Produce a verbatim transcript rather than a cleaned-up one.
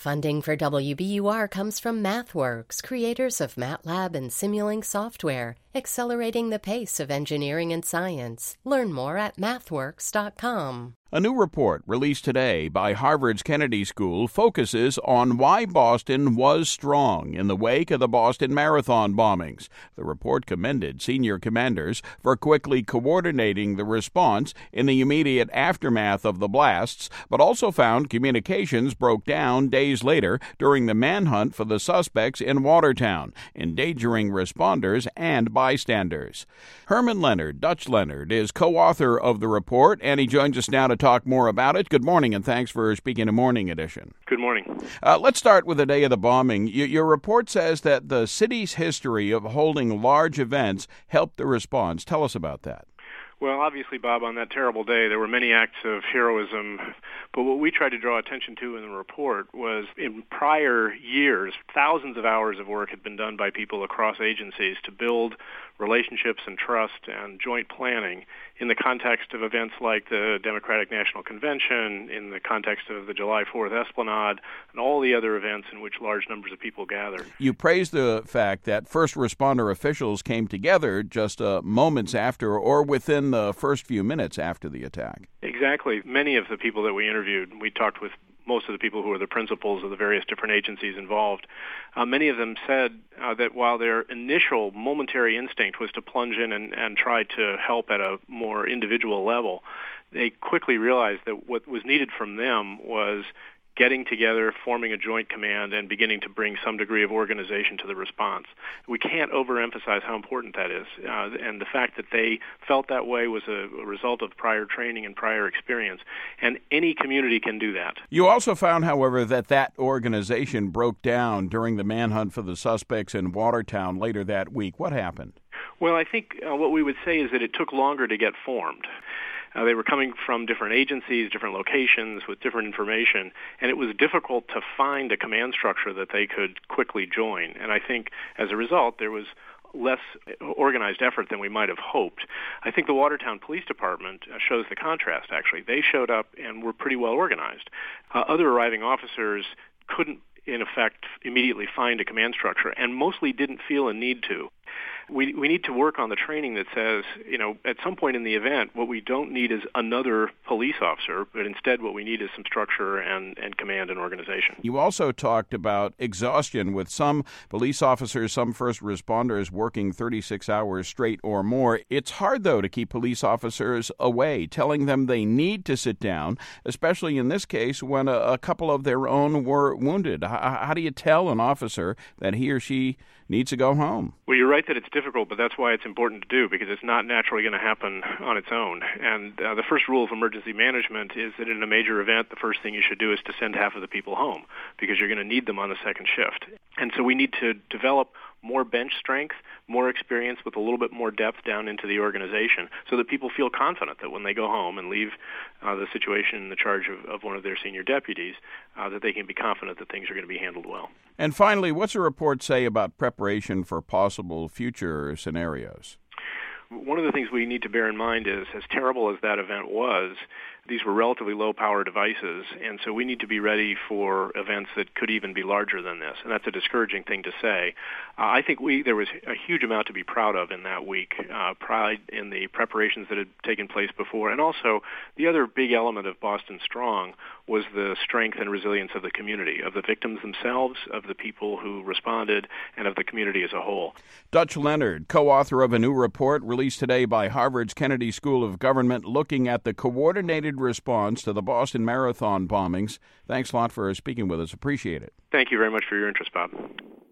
Funding for W B U R comes from MathWorks, creators of MATLAB and Simulink software, accelerating the pace of engineering and science. Learn more at mathworks dot com. A new report released today by Harvard's Kennedy School focuses on why Boston was strong in the wake of the Boston Marathon bombings. The report commended senior commanders for quickly coordinating the response in the immediate aftermath of the blasts, but also found communications broke down days later during the manhunt for the suspects in Watertown, endangering responders and bystanders. Herman Leonard, Dutch Leonard, is co-author of the report, and he joins us now to talk more about it. Good morning, and thanks for speaking to Morning Edition. Good morning. Uh, let's start with the day of the bombing. Y- your report says that the city's history of holding large events helped the response. Tell us about that. Well, obviously, Bob, on that terrible day, there were many acts of heroism, but what we tried to draw attention to in the report was in prior years, thousands of hours of work had been done by people across agencies to build relationships and trust and joint planning in the context of events like the Democratic National Convention, in the context of the July fourth Esplanade, and all the other events in which large numbers of people gathered. You praised the fact that first responder officials came together just uh, moments after or within the first few minutes after the attack. Exactly. Many of the people that we interviewed, we talked with most of the people who are the principals of the various different agencies involved, uh, many of them said uh, that while their initial momentary instinct was to plunge in and, and try to help at a more individual level, they quickly realized that what was needed from them was getting together, forming a joint command, and beginning to bring some degree of organization to the response. We can't overemphasize how important that is. Uh, and the fact that they felt that way was a, a result of prior training and prior experience. And any community can do that. You also found, however, that that organization broke down during the manhunt for the suspects in Watertown later that week. What happened? Well, I think uh, what we would say is that it took longer to get formed. Uh, they were coming from different agencies, different locations with different information, and it was difficult to find a command structure that they could quickly join. And I think as a result, there was less organized effort than we might have hoped. I think the Watertown Police Department uh, shows the contrast, actually. They showed up and were pretty well organized. Uh, other arriving officers couldn't, in effect, immediately find a command structure and mostly didn't feel a need to. We we need to work on the training that says, you know, at some point in the event, what we don't need is another police officer, but instead what we need is some structure and, and command and organization. You also talked about exhaustion with some police officers, some first responders working thirty-six hours straight or more. It's hard, though, to keep police officers away, telling them they need to sit down, especially in this case when a, a couple of their own were wounded. How, how do you tell an officer that he or she needs to go home? Well, you're right that it's difficult, but that's why it's important to do, because it's not naturally going to happen on its own. And uh, the first rule of emergency management is that in a major event, the first thing you should do is to send half of the people home, because you're going to need them on the second shift. And so we need to develop more bench strength, more experience with a little bit more depth down into the organization so that people feel confident that when they go home and leave uh, the situation in the charge of, of one of their senior deputies, uh, that they can be confident that things are going to be handled well. And finally, what's the report say about preparation for possible future scenarios? One of the things we need to bear in mind is, as terrible as that event was, these were relatively low-power devices, and so we need to be ready for events that could even be larger than this, and that's a discouraging thing to say. Uh, I think we there was a huge amount to be proud of in that week, uh, pride in the preparations that had taken place before, and also the other big element of Boston Strong was the strength and resilience of the community, of the victims themselves, of the people who responded, and of the community as a whole. Dutch Leonard, co-author of a new report released today by Harvard's Kennedy School of Government looking at the coordinated response to the Boston Marathon bombings. Thanks a lot for speaking with us. Appreciate it. Thank you very much for your interest, Bob.